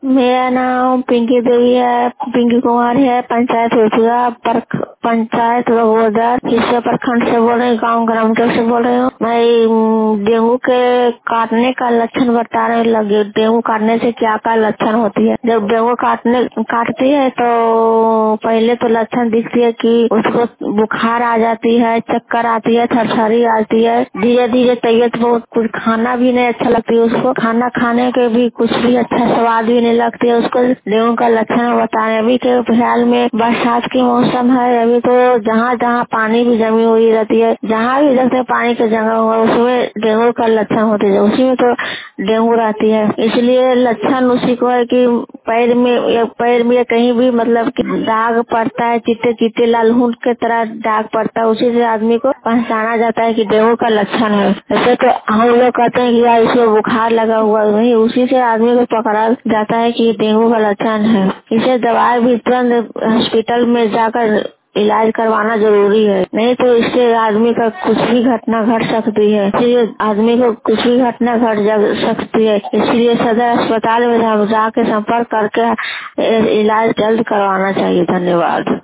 मेरा नाम पिंकी देवी है, पिंकी कुमार है। पंचायत रुपया पर पंचायत बगोदर हिस्से प्रखंड से बोल रही हूँ, गाँव ग्रामटल से बोल रही हूँ। मैं डेंगू के काटने का लक्षण बताने लगी। डेंगू काटने से क्या क्या लक्षण होती है। जब डेंगू काटती है तो पहले तो लक्षण दिखती है कि उसको बुखार आ जाती है, चक्कर आती है, थरथरी आती है। धीरे धीरे तबीयत बहुत, कुछ खाना भी नहीं अच्छा लगती है उसको, खाना खाने के भी कुछ भी अच्छा स्वाद भी नहीं लगती है उसको। डेंगू का लक्षण बताने अभी के फिलहाल में बरसात की मौसम है, अभी तो जहाँ जहाँ पानी भी जमी हुई रहती है, जहाँ भी देखते पानी का जगह हुआ उसमें डेंगू का लक्षण होते है, उसी में तो डेंगू रहती है। इसलिए लक्षण उसी को है कि पैर में कहीं भी मतलब कि दाग पड़ता है, चिट्टे चिट्टे लालहुन के तरह दाग पड़ता है, उसी से आदमी को पहचाना जाता है कि डेंगू का लक्षण है। ऐसे तो हम लोग कहते हैं कि यार इसको बुखार लगा हुआ नहीं, उसी से आदमी को पकड़ा जाता है कि डेंगू का लक्षण है। इसे दवाई भी तुरंत हॉस्पिटल में जाकर इलाज करवाना जरूरी है, नहीं तो इससे आदमी का कुछ भी घटना घट सकती है। इसलिए आदमी को कुछ भी घटना घट सकती है, इसलिए सदर अस्पताल में जाके संपर्क करके इलाज जल्द करवाना चाहिए। धन्यवाद।